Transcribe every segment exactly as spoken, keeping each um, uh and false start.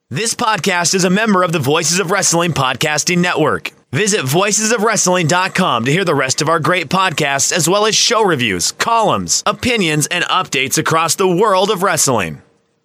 This podcast is a member of the Voices of Wrestling Podcasting Network. Visit voices of wrestling dot com to hear the rest of our great podcasts, as well as show reviews, columns, opinions, and updates across the world of wrestling.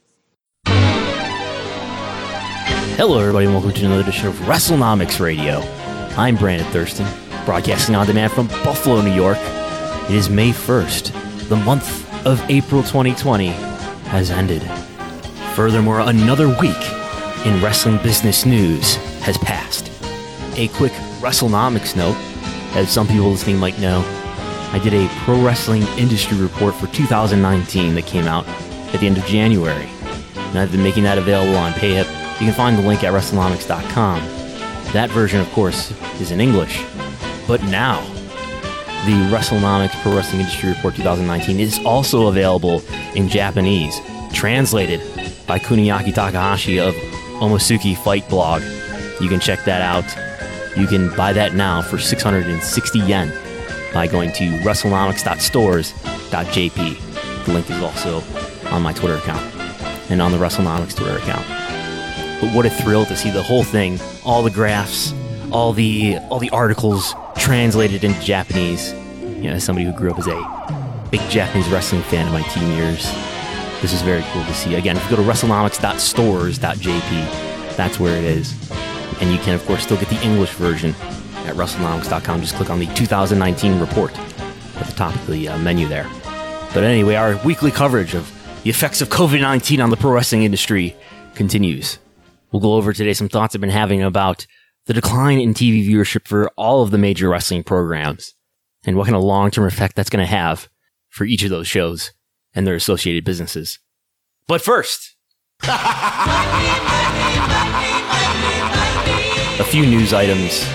Hello, everybody, and welcome to another edition of WrestleNomics Radio. I'm Brandon Thurston, broadcasting on demand from Buffalo, New York. It is May first. The month of April twenty twenty has ended. Furthermore, another week in wrestling business news has passed. A quick WrestleNomics note, as some people listening might know, I did a pro wrestling industry report for two thousand nineteen that came out at the end of January. And I've been making that available on PayHip. You can find the link at WrestleNomics dot com. That version, of course, is in English. But now, the WrestleNomics Pro Wrestling Industry Report twenty nineteen is also available in Japanese, translated by Kuniaki Takahashi of Omosuki Fight Blog. You can check that out. You can buy that now for six hundred sixty yen by going to WrestleNomics dot stores dot j p. The link is also on my Twitter account and on the WrestleNomics Twitter account. But what a thrill to see the whole thing, all the graphs, all the all the articles translated into Japanese. You know, as somebody who grew up as a big Japanese wrestling fan in my teen years, this is very cool to see. Again, if you go to WrestleNomics dot stores dot j p, that's where it is. And you can, of course, still get the English version at WrestleNomics dot com. Just click on the two thousand nineteen report at the top of the uh, menu there. But anyway, our weekly coverage of the effects of covid nineteen on the pro wrestling industry continues. We'll go over today some thoughts I've been having about the decline in T V viewership for all of the major wrestling programs and what kind of long-term effect that's going to have for each of those shows and their associated businesses. But first, a few news items.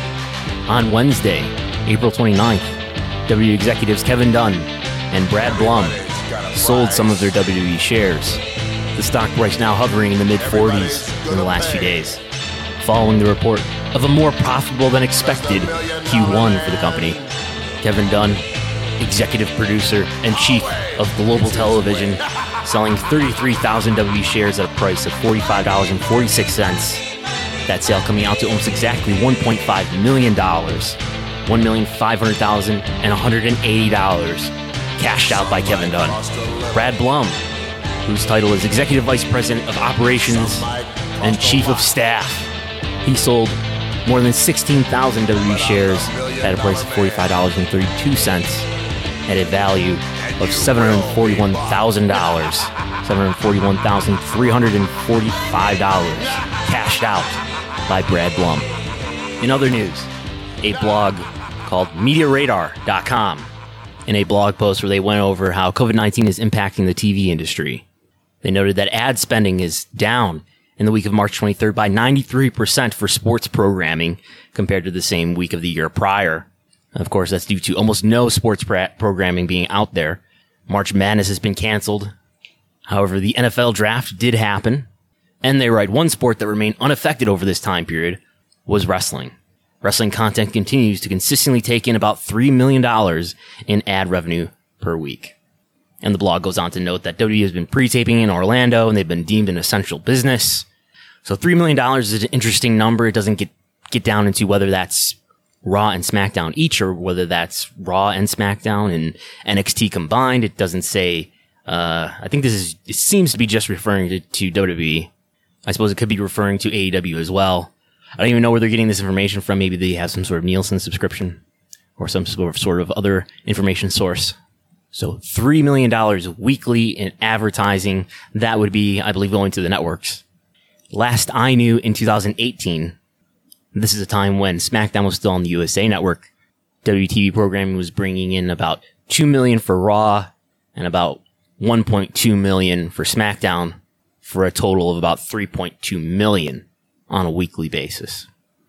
On Wednesday, April twenty-ninth, W W E executives Kevin Dunn and Brad Blum sold some of their W W E shares. The stock price now hovering in the mid forties in the last few days, following the report of a more profitable than expected Q one for the company. Kevin Dunn, executive producer and chief of Global Television, selling thirty-three thousand W W E shares at a price of forty-five dollars and forty-six cents. That sale coming out to almost exactly one point five million dollars, one million five hundred thousand dollars and one hundred eighty dollars cashed out by Kevin Dunn. Brad Blum, whose title is Executive Vice President of Operations and Chief of Staff, he sold more than sixteen thousand W W E shares at a price of forty-five dollars and thirty-two cents at a value of seven hundred forty-one thousand dollars, seven hundred forty-one thousand three hundred forty-five dollars cashed out by Brad Blum. In other news, a blog called Media Radar dot com, in a blog post where they went over how covid nineteen is impacting the T V industry. They noted that ad spending is down in the week of March twenty-third by ninety-three percent for sports programming compared to the same week of the year prior. Of course, that's due to almost no sports pra- programming being out there. March Madness has been canceled. However, the N F L draft did happen. And they write, one sport that remained unaffected over this time period was wrestling. Wrestling content continues to consistently take in about three million dollars in ad revenue per week. And the blog goes on to note that W W E has been pre-taping in Orlando and they've been deemed an essential business. So three million dollars is an interesting number. It doesn't get, get down into whether that's Raw and SmackDown each or whether that's Raw and SmackDown and N X T combined. It doesn't say, uh, I think this is, it seems to be just referring to, to W W E. I suppose it could be referring to A E W as well. I don't even know where they're getting this information from. Maybe they have some sort of Nielsen subscription or some sort of other information source. So three million dollars weekly in advertising. That would be, I believe, going to the networks. Last I knew, in two thousand eighteen, this is a time when SmackDown was still on the U S A Network. W W E T V programming was bringing in about two million dollars for Raw and about one point two million dollars for SmackDown, for a total of about three point two million dollars on a weekly basis.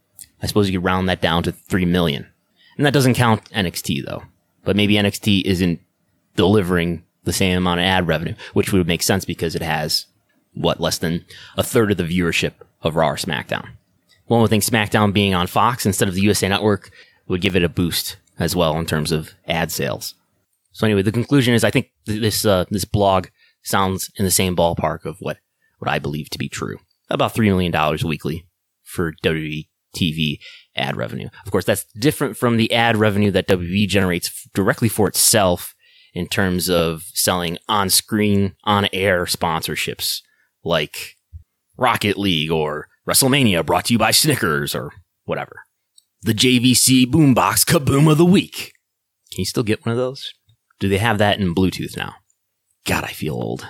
I suppose you could round that down to three million dollars. And that doesn't count N X T, though. But maybe N X T isn't delivering the same amount of ad revenue, which would make sense because it has, what, less than a third of the viewership of Raw or SmackDown. One would think SmackDown being on Fox instead of the U S A Network would give it a boost as well in terms of ad sales. So anyway, the conclusion is I think th- this uh, this blog sounds in the same ballpark of what, what I believe to be true. about three million dollars weekly for W W E T V ad revenue. Of course, that's different from the ad revenue that W W E generates directly for itself in terms of selling on-screen, on-air sponsorships like Rocket League or WrestleMania brought to you by Snickers or whatever. The J V C Boombox Kaboom of the Week. Can you still get one of those? Do they have that in Bluetooth now? God, I feel old.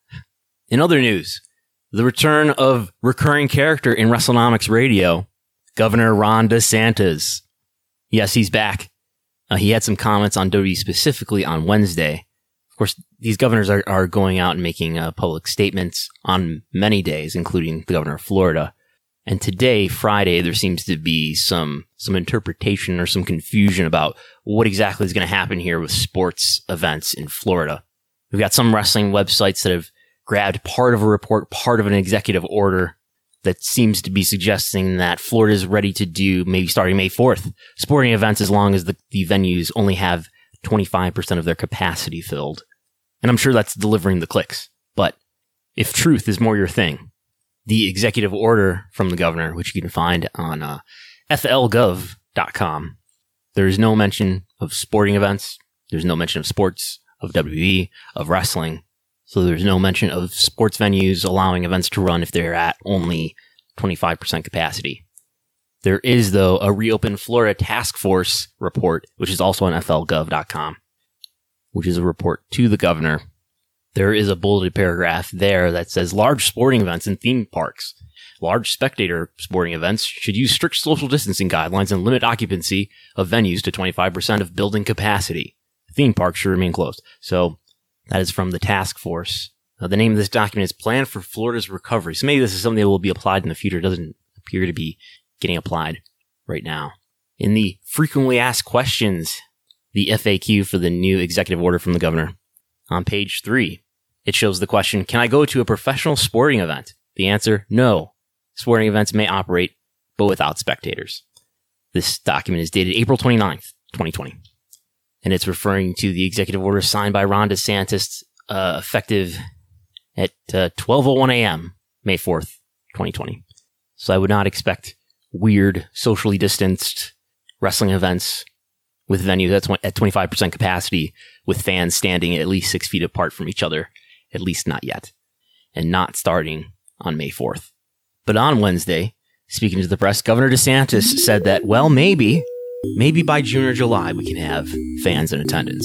In other news, the return of recurring character in WrestleNomics Radio, Governor Ron DeSantis. Yes, he's back. Uh, he had some comments on W W E specifically on Wednesday. Of course, these governors are, are going out and making uh, public statements on many days, including the governor of Florida. And today, Friday, there seems to be some some interpretation or some confusion about what exactly is going to happen here with sports events in Florida. We've got some wrestling websites that have grabbed part of a report, part of an executive order that seems to be suggesting that Florida is ready to do, maybe starting May fourth, sporting events as long as the, the venues only have twenty-five percent of their capacity filled. And I'm sure that's delivering the clicks. But if truth is more your thing, the executive order from the governor, which you can find on uh, F L gov dot com, there is no mention of sporting events. There's no mention of sports, of W W E, of wrestling. So there's no mention of sports venues allowing events to run if they're at only twenty-five percent capacity. There is, though, a Reopen Florida Task Force report, which is also on F L gov dot com, which is a report to the governor. There is a bulleted paragraph there that says large sporting events and theme parks, large spectator sporting events should use strict social distancing guidelines and limit occupancy of venues to twenty-five percent of building capacity. Theme parks should remain closed. So that is from the task force. Uh, the name of this document is Plan for Florida's Recovery. So maybe this is something that will be applied in the future. It doesn't appear to be getting applied right now. In the frequently asked questions, the F A Q for the new executive order from the governor, on page three, it shows the question, can I go to a professional sporting event? The answer, no. Sporting events may operate, but without spectators. This document is dated April twenty-ninth, twenty twenty. And it's referring to the executive order signed by Ron DeSantis, uh, effective at uh, twelve oh one a.m., May fourth, twenty twenty. So I would not expect weird, socially distanced wrestling events with venues at, at twenty-five percent capacity with fans standing at least six feet apart from each other, at least not yet, and not starting on May fourth. But on Wednesday, speaking to the press, Governor DeSantis said that, well, maybe, maybe by June or July we can have fans in attendance.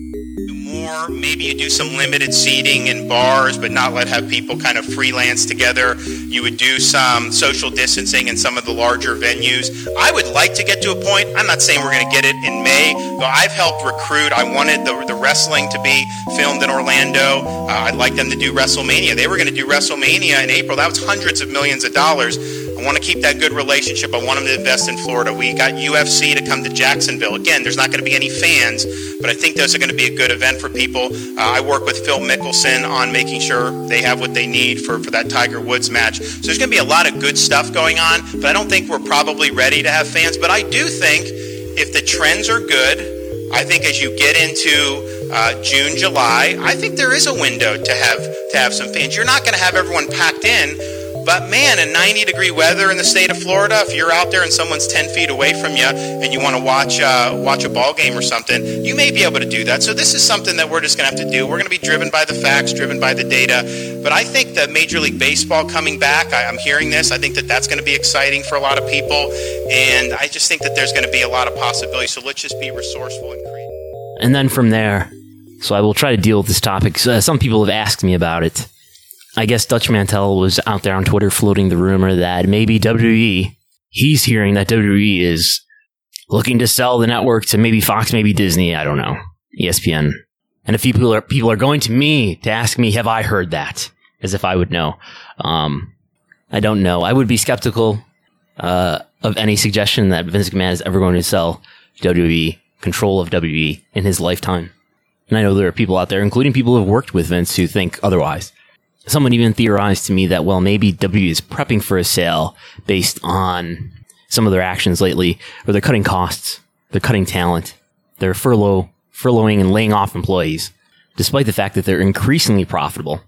More, maybe you do some limited seating in bars, but not let have people kind of freelance together. You would do some social distancing in some of the larger venues. I would like to get to a point, I'm not saying we're going to get it in May, but I've helped recruit. I wanted the, the wrestling to be filmed in Orlando. Uh, I'd like them to do WrestleMania. They were going to do WrestleMania in April. That was hundreds of millions of dollars. I want to keep that good relationship. I want them to invest in Florida. We got U F C to come to Jacksonville. Again, there's not going to be any fans, but I think those are going to be a good event for people. Uh, I work with Phil Mickelson on making sure they have what they need for, for that Tiger Woods match. So there's going to be a lot of good stuff going on, but I don't think we're probably ready to have fans. But I do think if the trends are good, I think as you get into uh, June, July, I think there is a window to have to have some fans. You're not going to have everyone packed in. But man, in ninety degree weather in the state of Florida, if you're out there and someone's ten feet away from you and you want to watch uh, watch a ball game or something, you may be able to do that. So this is something that we're just going to have to do. We're going to be driven by the facts, driven by the data. But I think that Major League Baseball coming back, I, I'm hearing this, I think that that's going to be exciting for a lot of people. And I just think that there's going to be a lot of possibilities. So let's just be resourceful and creative. And then from there, so I will try to deal with this topic. So, uh, some people have asked me about it. I guess Dutch Mantel was out there on Twitter floating the rumor that maybe W W E, he's hearing that W W E is looking to sell the network to maybe Fox, maybe Disney, I don't know, E S P N. And if people are people are going to me to ask me, have I heard that? As if I would know. Um, I don't know. I would be skeptical uh, of any suggestion that Vince McMahon is ever going to sell W W E, control of W W E in his lifetime. And I know there are people out there, including people who have worked with Vince, who think otherwise. Someone even theorized to me that, well, maybe W W E is prepping for a sale based on some of their actions lately, or they're cutting costs, they're cutting talent, they're furlough, furloughing and laying off employees, despite the fact that they're increasingly profitable.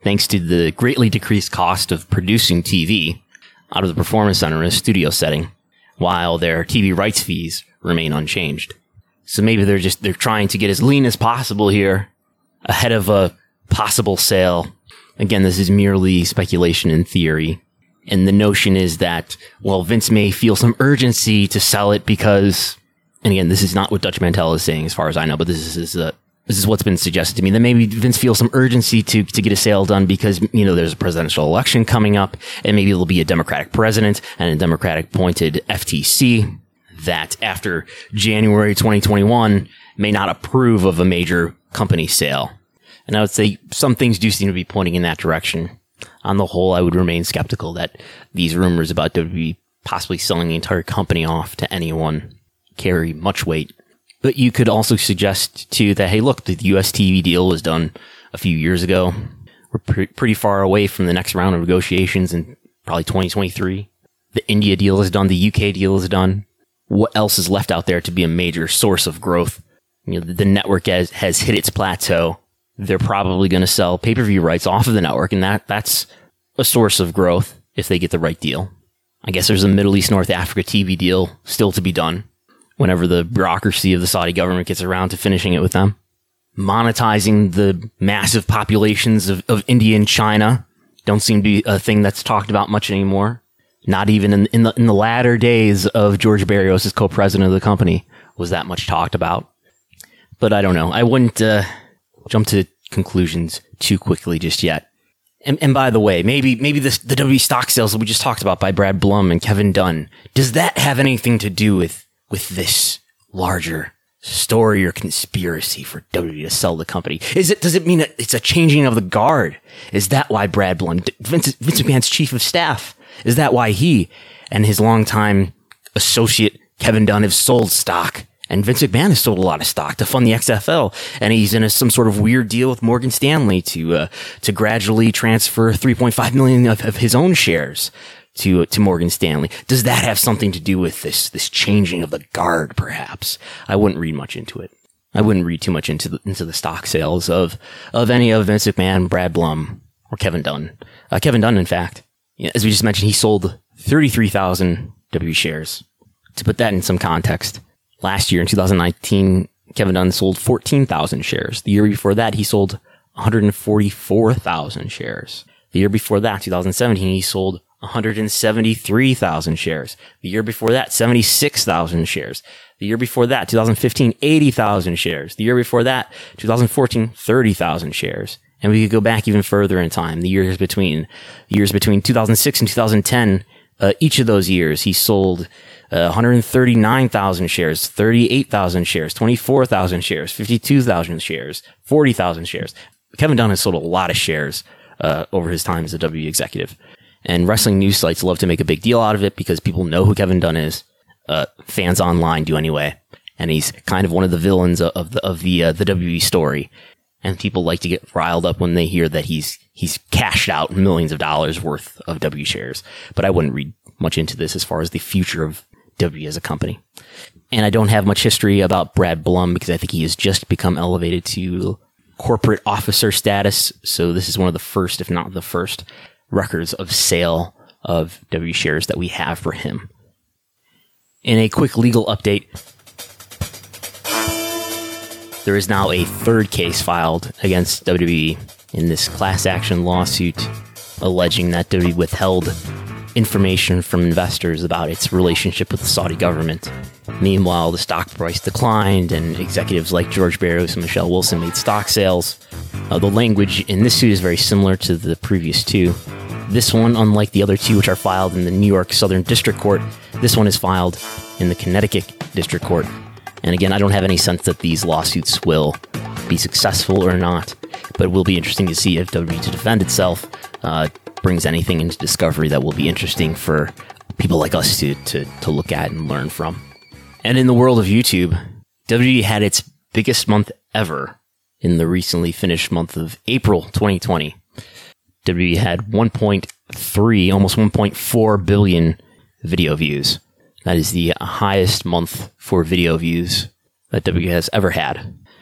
thanks to the greatly decreased cost of producing T V out of the Performance Center in a studio setting, while their T V rights fees remain unchanged. So maybe they're just, they're trying to get as lean as possible here ahead of a possible sale. Again, this is merely speculation and theory. And the notion is that, well, Vince may feel some urgency to sell it because, and again, this is not what Dutch Mantell is saying as far as I know, but this is, uh, this is what's been suggested to me, that maybe Vince feels some urgency to, to get a sale done because, you know, there's a presidential election coming up and maybe there'll be a Democratic president and a Democratic appointed F T C that after January twenty twenty-one may not approve of a major company sale. And I would say some things do seem to be pointing in that direction. On the whole, I would remain skeptical that these rumors about W W E possibly selling the entire company off to anyone carry much weight. But you could also suggest, too, that, hey, look, the U S T V deal was done a few years ago. We're pre- pretty far away from the next round of negotiations in probably twenty twenty-three. The India deal is done. The U K deal is done. What else is left out there to be a major source of growth? You know, the, the network has, has hit its plateau. They're probably going to sell pay-per-view rights off of the network, and that that's a source of growth if they get the right deal. I guess there's a Middle East, North Africa T V deal still to be done whenever the bureaucracy of the Saudi government gets around to finishing it with them. Monetizing the massive populations of, of India and China don't seem to be a thing that's talked about much anymore. Not even in, in the in the latter days of George Barrios as co-president of the company was that much talked about. But I don't know. I wouldn't uh, jump to conclusions too quickly just yet. And, and by the way, maybe maybe this, the W W E stock sales that we just talked about by Brad Blum and Kevin Dunn, does that have anything to do with with this larger story or conspiracy for W W E to sell the company? Is it, does it mean that it's a changing of the guard? Is that why Brad Blum, Vince, Vince McMahon's chief of staff, is that why he and his longtime associate Kevin Dunn have sold stock? And Vince McMahon has sold a lot of stock to fund the X F L, and he's in a, some sort of weird deal with Morgan Stanley to uh, to gradually transfer three point five million of, of his own shares to to Morgan Stanley. Does that have something to do with this this changing of the guard? Perhaps I wouldn't read much into it. I wouldn't read too much into the into the stock sales of of any of Vince McMahon, Brad Blum, or Kevin Dunn. Uh, Kevin Dunn, in fact, as we just mentioned, he sold thirty-three thousand W W E shares. To put that in some context, last year in two thousand nineteen, Kevin Dunn sold fourteen thousand shares. The year before that, he sold one hundred forty-four thousand shares. The year before that, two thousand seventeen, he sold one hundred seventy-three thousand shares. The year before that, seventy-six thousand shares. The year before that, two thousand fifteen, eighty thousand shares. The year before that, two thousand fourteen, thirty thousand shares. And we could go back even further in time. The years between, years between two thousand six and two thousand ten, uh, each of those years, he sold uh, one hundred thirty-nine thousand shares, thirty-eight thousand shares, twenty-four thousand shares, fifty-two thousand shares, forty thousand shares. Kevin Dunn has sold a lot of shares uh, over his time as a W W E executive. And wrestling news sites love to make a big deal out of it because people know who Kevin Dunn is. Uh, fans online do anyway. And he's kind of one of the villains of the of the uh, the W W E story. And people like to get riled up when they hear that he's he's cashed out millions of dollars worth of W W E shares. But I wouldn't read much into this as far as the future of W W E as a company. And I don't have much history about Brad Blum because I think he has just become elevated to corporate officer status. So this is one of the first, if not the first, records of sale of W W E shares that we have for him. In a quick legal update, there is now a third case filed against W W E in this class action lawsuit alleging that W W E withheld information from investors about its relationship with the Saudi government. Meanwhile, the stock price declined and executives like George Barrios and Michelle Wilson made stock sales. Uh, the language in this suit is very similar to the previous two. This one, unlike the other two which are filed in the New York Southern District Court, this one is filed in the Connecticut District Court. And again, I don't have any sense that these lawsuits will be successful or not, but it will be interesting to see if W W E to defend itself uh, brings anything into discovery that will be interesting for people like us to, to, to look at and learn from. And in the world of YouTube, W W E had its biggest month ever in the recently finished month of April twenty twenty. W W E had one point three, almost one point four billion video views. That is the highest month for video views that W W E has ever had.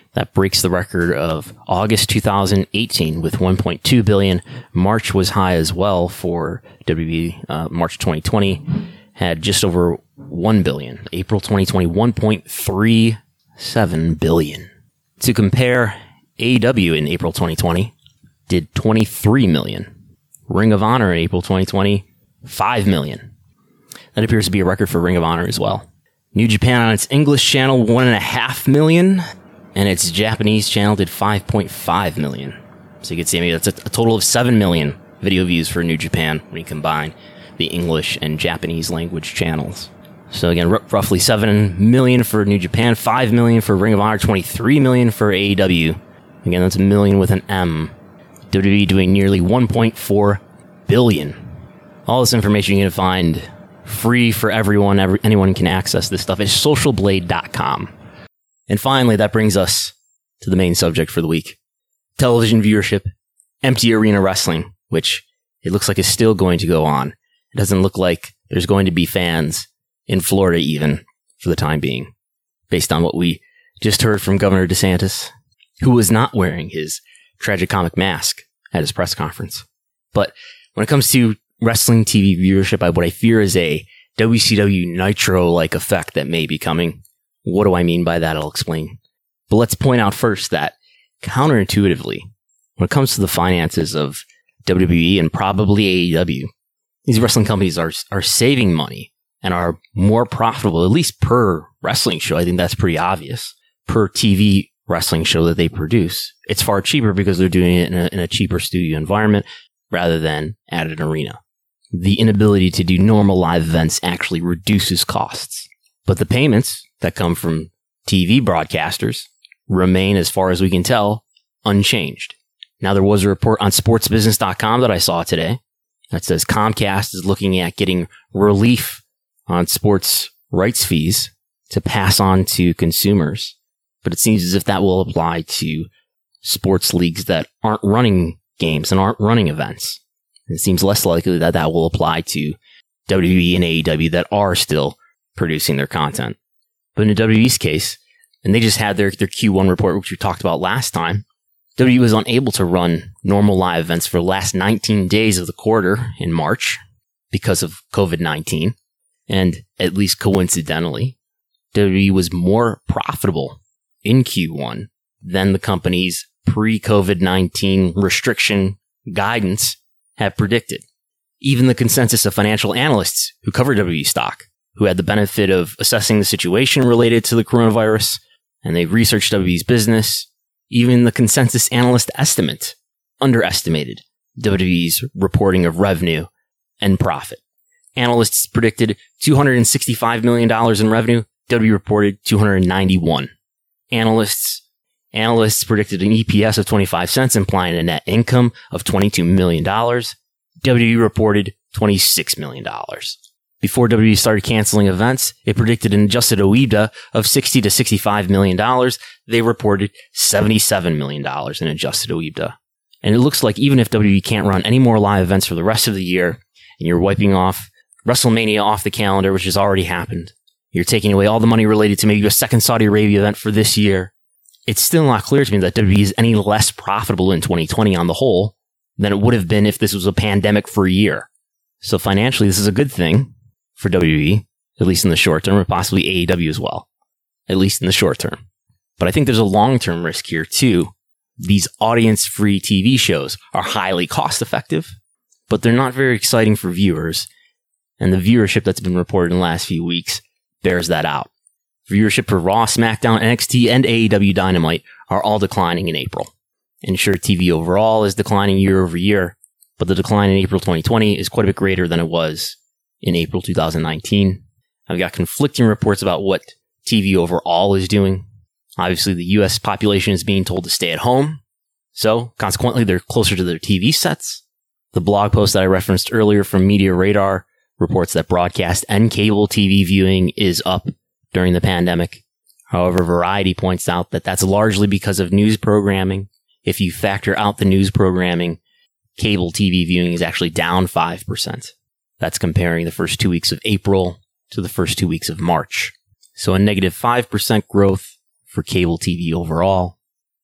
That breaks the record of August two thousand eighteen with one point two billion dollars. March was high as well for W W E. Uh, March twenty twenty had just over one billion dollars. April twenty twenty, one point three seven billion dollars. To compare, A E W in April twenty twenty did twenty-three million dollars. Ring of Honor in April twenty twenty, five million dollars. That appears to be a record for Ring of Honor as well. New Japan on its English channel, one and a half million, and its Japanese channel did five point five million. So you can see, I mean, that's a, a total of seven million video views for New Japan when you combine the English and Japanese language channels. So again, r- roughly seven million for New Japan, five million for Ring of Honor, twenty-three million for A E W. Again, that's a million with an M. W W E doing nearly one point four billion. All this information you can find free for everyone. Every, anyone can access this stuff at social blade dot com. And finally, that brings us to the main subject for the week. Television viewership, empty arena wrestling, which it looks like is still going to go on. It doesn't look like there's going to be fans in Florida even for the time being, based on what we just heard from Governor DeSantis, who was not wearing his tragicomic mask at his press conference. But when it comes to wrestling T V viewership, I, what I fear is a W C W Nitro-like effect that may be coming. What do I mean by that? I'll explain. But let's point out first that counterintuitively, when it comes to the finances of W W E and probably A E W, these wrestling companies are are saving money and are more profitable, at least per wrestling show. I think that's pretty obvious. Per T V wrestling show that they produce, it's far cheaper because they're doing it in a, in a cheaper studio environment rather than at an arena. The inability to do normal live events actually reduces costs. But the payments that come from T V broadcasters remain, as far as we can tell, unchanged. Now, there was a report on sports business dot com that I saw today that says Comcast is looking at getting relief on sports rights fees to pass on to consumers. But it seems as if that will apply to sports leagues that aren't running games and aren't running events. It seems less likely that that will apply to W W E and A E W that are still producing their content. But in W W E's case, and they just had their, their Q one report, which we talked about last time, W W E was unable to run normal live events for the last nineteen days of the quarter in March because of covid nineteen. And at least coincidentally, W W E was more profitable in Q one than the company's pre-covid nineteen restriction guidance had predicted. Even the consensus of financial analysts who cover W W E stock, who had the benefit of assessing the situation related to the coronavirus, and they researched W W E's business, even the consensus analyst estimate underestimated W W E's reporting of revenue and profit. Analysts predicted two hundred sixty-five million dollars in revenue. W W E reported two hundred ninety-one. Analysts analysts predicted an E P S of twenty-five cents, implying a net income of twenty-two million dollars. W W E reported twenty-six million dollars. Before W W E started canceling events, it predicted an adjusted O I B D A of sixty to sixty-five million dollars. They reported seventy-seven million dollars in adjusted O I B D A. And it looks like even if W W E can't run any more live events for the rest of the year, and you're wiping off WrestleMania off the calendar, which has already happened, you're taking away all the money related to maybe a second Saudi Arabia event for this year, it's still not clear to me that W W E is any less profitable in twenty twenty on the whole than it would have been if this was a pandemic for a year. So financially, this is a good thing for W W E, at least in the short term, or possibly A E W as well, at least in the short term. But I think there's a long-term risk here too. These audience-free T V shows are highly cost-effective, but they're not very exciting for viewers. And the viewership that's been reported in the last few weeks bears that out. Viewership for Raw, SmackDown, N X T, and A E W Dynamite are all declining in April. And sure, T V overall is declining year over year, but the decline in April twenty twenty is quite a bit greater than it was in April two thousand nineteen. I've got conflicting reports about what T V overall is doing. Obviously, the U S population is being told to stay at home, so consequently, they're closer to their T V sets. The blog post that I referenced earlier from Media Radar reports that broadcast and cable T V viewing is up during the pandemic. However, Variety points out that that's largely because of news programming. If you factor out the news programming, cable T V viewing is actually down five percent. That's comparing the first two weeks of April to the first two weeks of March. So a negative five percent growth for cable T V overall.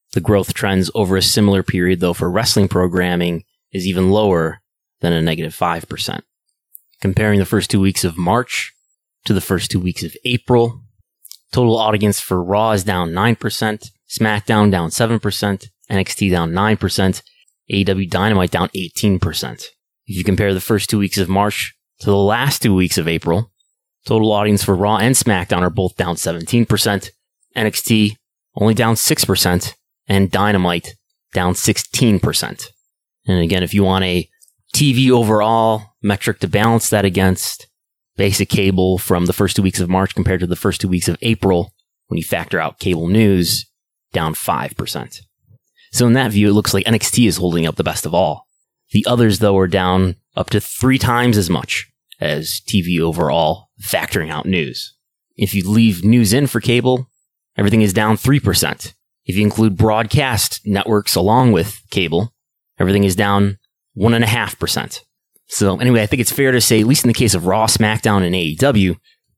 The growth trends over a similar period, though, for wrestling programming is even lower than a negative five percent. Comparing the first two weeks of March to the first two weeks of April, total audience for Raw is down nine percent, SmackDown down seven percent, N X T down nine percent, A E W Dynamite down eighteen percent. If you compare the first two weeks of March to the last two weeks of April, total audience for Raw and SmackDown are both down seventeen percent, N X T only down six percent, and Dynamite down sixteen percent. And again, if you want a T V overall metric to balance that against, basic cable from the first two weeks of March compared to the first two weeks of April, when you factor out cable news, down five percent. So in that view, it looks like N X T is holding up the best of all. The others, though, are down up to three times as much as T V overall, factoring out news. If you leave news in for cable, everything is down three percent. If you include broadcast networks along with cable, everything is down one point five percent. So anyway, I think it's fair to say, at least in the case of Raw, SmackDown, and A E W,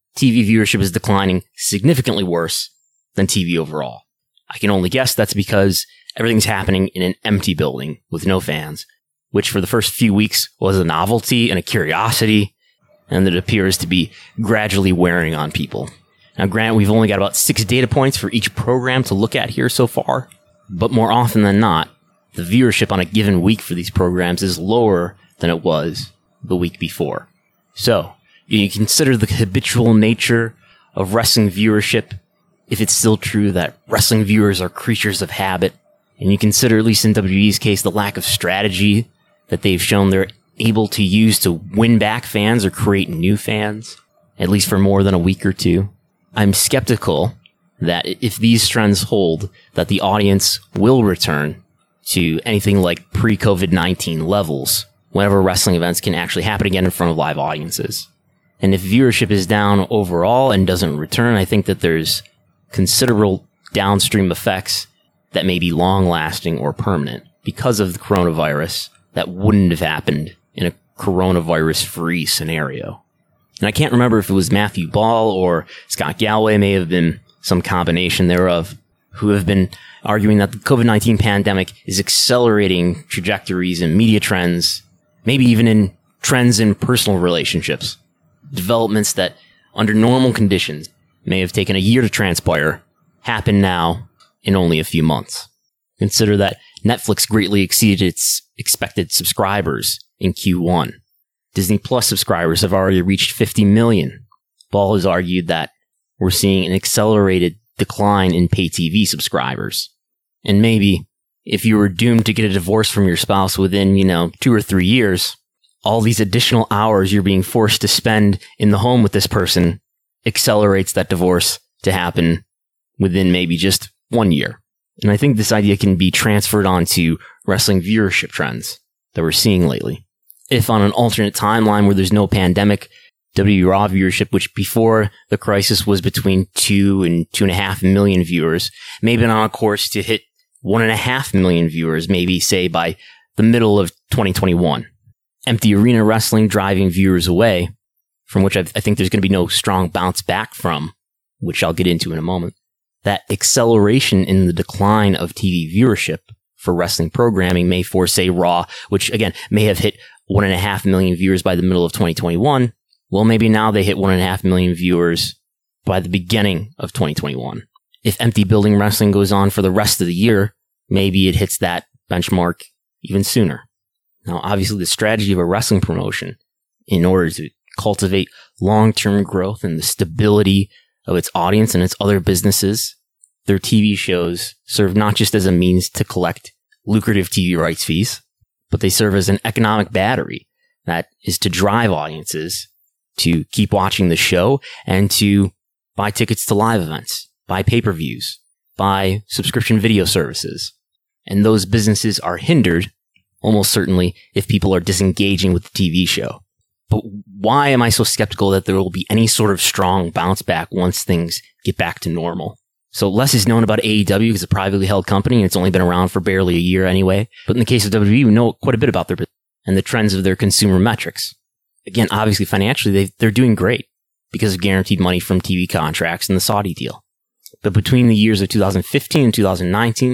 T V viewership is declining significantly worse than T V overall. I can only guess that's because everything's happening in an empty building with no fans, which for the first few weeks was a novelty and a curiosity, and that appears to be gradually wearing on people. Now, granted, we've only got about six data points for each program to look at here so far, but more often than not, the viewership on a given week for these programs is lower than it was the week before. So, you consider the habitual nature of wrestling viewership, if it's still true that wrestling viewers are creatures of habit, and you consider, at least in W W E's case, the lack of strategy that they've shown they're able to use to win back fans or create new fans, at least for more than a week or two, I'm skeptical that if these trends hold, that the audience will return to anything like pre-COVID nineteen levels whenever wrestling events can actually happen again in front of live audiences. And if viewership is down overall and doesn't return, I think that there's considerable downstream effects that may be long-lasting or permanent because of the coronavirus that wouldn't have happened in a coronavirus-free scenario. And I can't remember if it was Matthew Ball or Scott Galloway, may have been some combination thereof, who have been arguing that the COVID nineteen pandemic is accelerating trajectories in media trends, maybe even in trends in personal relationships, developments that under normal conditions may have taken a year to transpire, happen now in only a few months. Consider that Netflix greatly exceeded its expected subscribers in Q one. Disney Plus subscribers have already reached fifty million. Ball has argued that we're seeing an accelerated decline in pay T V subscribers. And maybe if you were doomed to get a divorce from your spouse within, you know, two or three years, all these additional hours you're being forced to spend in the home with this person accelerates that divorce to happen within maybe just one year. And I think this idea can be transferred onto wrestling viewership trends that we're seeing lately. If on an alternate timeline where there's no pandemic, W W E Raw viewership, which before the crisis was between two and two and a half million viewers, may have been on a course to hit one and a half million viewers, maybe say by the middle of twenty twenty-one. Empty arena wrestling driving viewers away, from which I've, I think there's going to be no strong bounce back from, which I'll get into in a moment. That acceleration in the decline of T V viewership for wrestling programming may force, say, Raw, which again may have hit one and a half million viewers by the middle of twenty twenty-one. Well, maybe now they hit one and a half million viewers by the beginning of twenty twenty-one. If empty building wrestling goes on for the rest of the year, maybe it hits that benchmark even sooner. Now, obviously, the strategy of a wrestling promotion in order to cultivate long-term growth and the stability of its audience and its other businesses, their T V shows serve not just as a means to collect lucrative T V rights fees, but they serve as an economic battery that is to drive audiences to keep watching the show and to buy tickets to live events, buy pay-per-views, buy subscription video services. And those businesses are hindered, almost certainly, if people are disengaging with the T V show. But why am I so skeptical that there will be any sort of strong bounce back once things get back to normal? So less is known about A E W because it's a privately held company and it's only been around for barely a year anyway. But in the case of W W E, we know quite a bit about their business and the trends of their consumer metrics. Again, obviously financially, they, they're doing great because of guaranteed money from T V contracts and the Saudi deal. But between the years of two thousand fifteen and two thousand nineteen,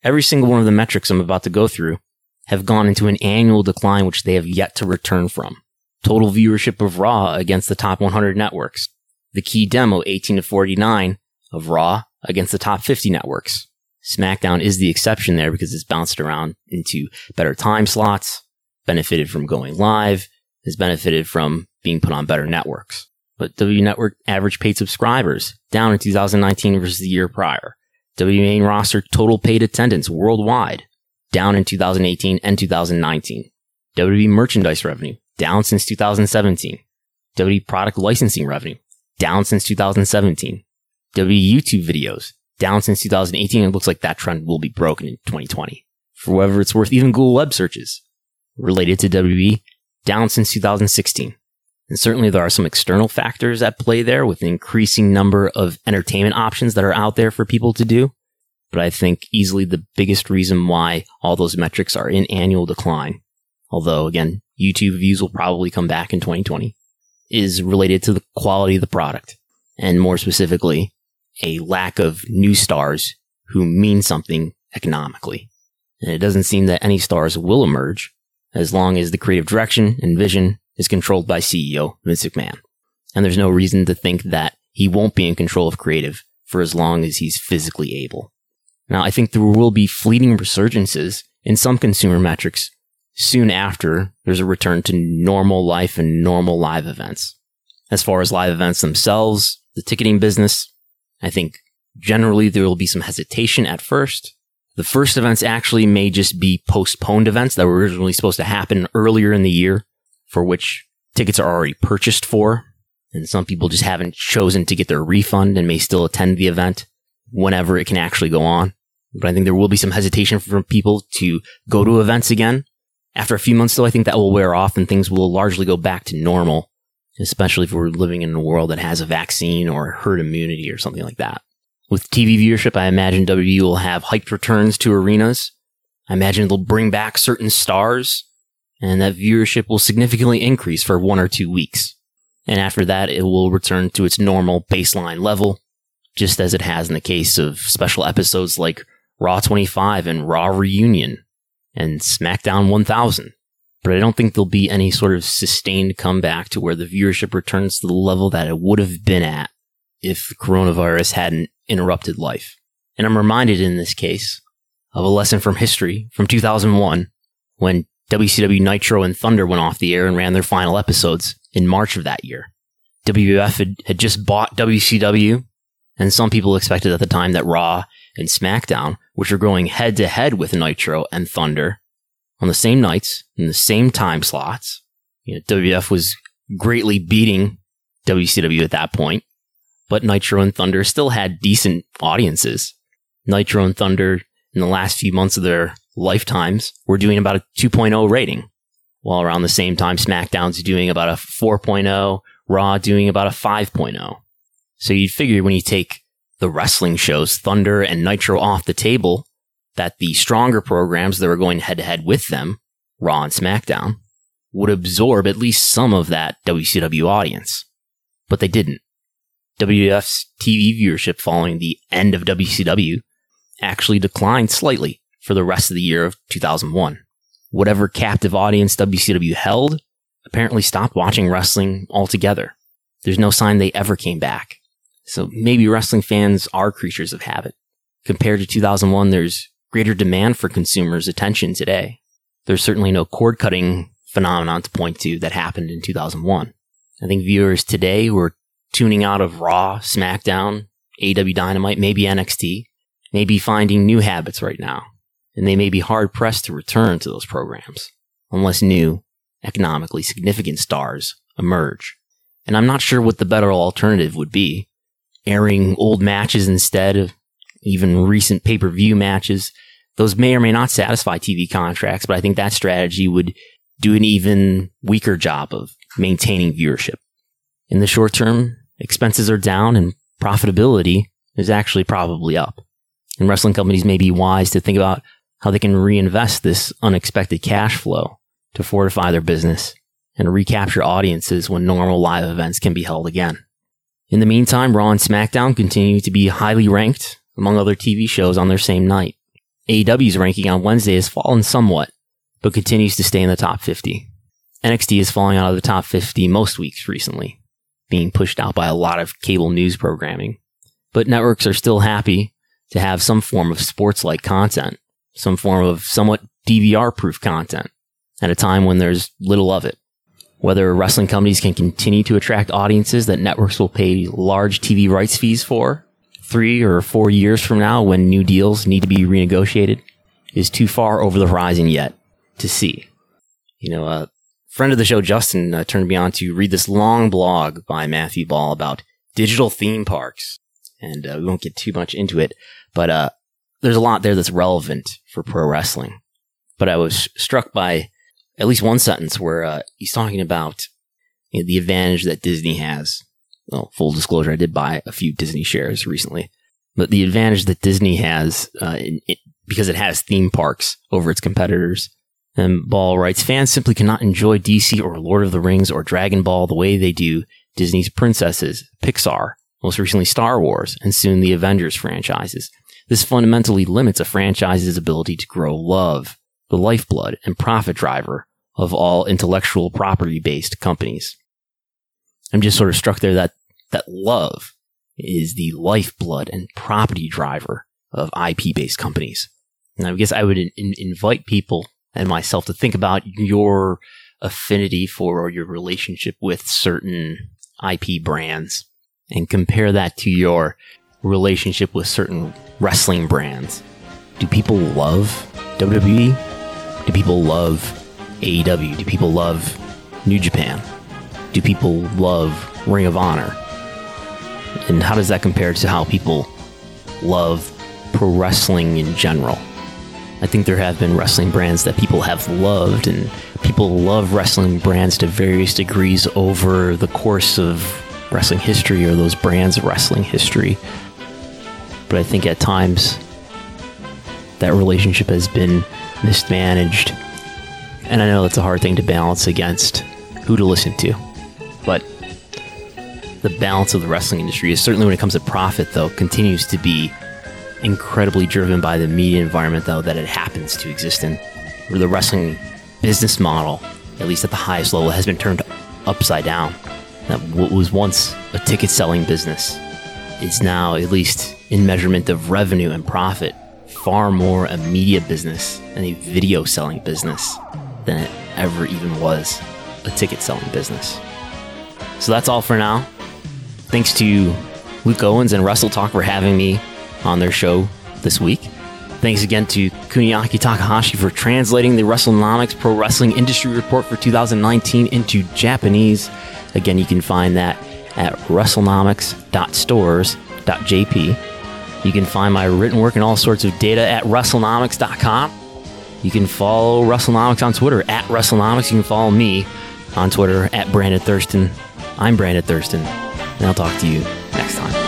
every single one of the metrics I'm about to go through have gone into an annual decline which they have yet to return from. Total viewership of Raw against the top one hundred networks. The key demo, eighteen to forty-nine, of Raw against the top fifty networks. SmackDown is the exception there because it's bounced around into better time slots, benefited from going live, has benefited from being put on better networks. But W Network average paid subscribers down in two thousand nineteen versus the year prior. W main roster total paid attendance worldwide down in two thousand eighteen and two thousand nineteen. W W E merchandise revenue down since two thousand seventeen. W W E product licensing revenue down since two thousand seventeen. W W E YouTube videos down since two thousand eighteen. It looks like that trend will be broken in twenty twenty. For whatever it's worth, even Google web searches related to W W E down since two thousand sixteen. And certainly there are some external factors at play there with an increasing number of entertainment options that are out there for people to do. But I think easily the biggest reason why all those metrics are in annual decline, although again, YouTube views will probably come back in twenty twenty, is related to the quality of the product. And more specifically, a lack of new stars who mean something economically. And it doesn't seem that any stars will emerge as long as the creative direction and vision is controlled by C E O Vince McMahon. And there's no reason to think that he won't be in control of creative for as long as he's physically able. Now, I think there will be fleeting resurgences in some consumer metrics soon after there's a return to normal life and normal live events. As far as live events themselves, the ticketing business, I think generally there will be some hesitation at first. The first events actually may just be postponed events that were originally supposed to happen earlier in the year, for which tickets are already purchased for, and some people just haven't chosen to get their refund and may still attend the event whenever it can actually go on. But I think there will be some hesitation from people to go to events again. After a few months, though, I think that will wear off and things will largely go back to normal, especially if we're living in a world that has a vaccine or herd immunity or something like that. With T V viewership, I imagine W W E will have hyped returns to arenas. I imagine they'll bring back certain stars, and that viewership will significantly increase for one or two weeks. And after that, it will return to its normal baseline level, just as it has in the case of special episodes like Raw twenty-five and Raw Reunion and SmackDown one thousand. But I don't think there'll be any sort of sustained comeback to where the viewership returns to the level that it would have been at if the coronavirus hadn't interrupted life. And I'm reminded in this case of a lesson from history from two thousand one when W C W Nitro and Thunder went off the air and ran their final episodes in March of that year. W W F had, had just bought W C W, and some people expected at the time that Raw and SmackDown, which were going head to head with Nitro and Thunder on the same nights, in the same time slots. You know, W W F was greatly beating W C W at that point, but Nitro and Thunder still had decent audiences. Nitro and Thunder, in the last few months of their lifetimes, were doing about a two point oh rating, while around the same time SmackDown's doing about a four point oh, Raw doing about a five point oh. So you'd figure when you take the wrestling shows, Thunder and Nitro, off the table, that the stronger programs that were going head-to-head with them, Raw and SmackDown, would absorb at least some of that W C W audience. But they didn't. W W F's T V viewership following the end of W C W actually declined slightly for the rest of the year of two thousand one. Whatever captive audience W C W held apparently stopped watching wrestling altogether. There's no sign they ever came back. So maybe wrestling fans are creatures of habit. Compared to two thousand one, there's greater demand for consumers' attention today. There's certainly no cord-cutting phenomenon to point to that happened in two thousand one. I think viewers today who are tuning out of Raw, SmackDown, A E W Dynamite, maybe N X T, may be finding new habits right now, and they may be hard-pressed to return to those programs unless new, economically significant stars emerge. And I'm not sure what the better alternative would be. Airing old matches instead of even recent pay-per-view matches. Those may or may not satisfy T V contracts, but I think that strategy would do an even weaker job of maintaining viewership. In the short term, expenses are down and profitability is actually probably up. And wrestling companies may be wise to think about how they can reinvest this unexpected cash flow to fortify their business and recapture audiences when normal live events can be held again. In the meantime, Raw and SmackDown continue to be highly ranked among other T V shows on their same night. A E W's ranking on Wednesday has fallen somewhat, but continues to stay in the top fifty. N X T is falling out of the top fifty most weeks recently, being pushed out by a lot of cable news programming. But networks are still happy to have some form of sports-like content, some form of somewhat D V R-proof content, at a time when there's little of it. Whether wrestling companies can continue to attract audiences that networks will pay large T V rights fees for three or four years from now when new deals need to be renegotiated is too far over the horizon yet to see. You know, a friend of the show, Justin, uh, turned me on to read this long blog by Matthew Ball about digital theme parks. And uh, we won't get too much into it, but uh, there's a lot there that's relevant for pro wrestling. But I was struck by at least one sentence where uh, he's talking about, you know, the advantage that Disney has. Well, full disclosure, I did buy a few Disney shares recently. But the advantage that Disney has, uh, in, it, because it has theme parks over its competitors. And Ball writes, fans simply cannot enjoy D C or Lord of the Rings or Dragon Ball the way they do Disney's princesses, Pixar, most recently Star Wars, and soon the Avengers franchises. This fundamentally limits a franchise's ability to grow love, the lifeblood and profit driver of all intellectual property-based companies. I'm just sort of struck there that that love is the lifeblood and property driver of I P-based companies. And I guess I would in- invite people and myself to think about your affinity for or your relationship with certain I P brands and compare that to your relationship with certain wrestling brands. Do people love W W E? Do people love A E W? Do people love New Japan? Do people love Ring of Honor? And how does that compare to how people love pro wrestling in general? I think there have been wrestling brands that people have loved, and people love wrestling brands to various degrees over the course of wrestling history or those brands' wrestling history. But I think at times that relationship has been mismanaged. And I know that's a hard thing to balance against who to listen to. But the balance of the wrestling industry is certainly, when it comes to profit, though, continues to be incredibly driven by the media environment, though, that it happens to exist in. Where the wrestling business model, at least at the highest level, has been turned upside down. That what was once a ticket-selling business is now, at least in measurement of revenue and profit, far more a media business and a video-selling business than it ever even was a ticket-selling business. So that's all for now. Thanks to Luke Owens and Wrestle Talk for having me on their show this week. Thanks again to Kuniaki Takahashi for translating the WrestleNomics Pro Wrestling Industry Report for two thousand nineteen into Japanese. Again, you can find that at wrestlenomics dot stores dot j p. You can find my written work and all sorts of data at wrestlenomics dot com. You can follow WrestleNomics on Twitter at WrestleNomics. You can follow me on Twitter at Brandon Thurston. I'm Brandon Thurston, and I'll talk to you next time.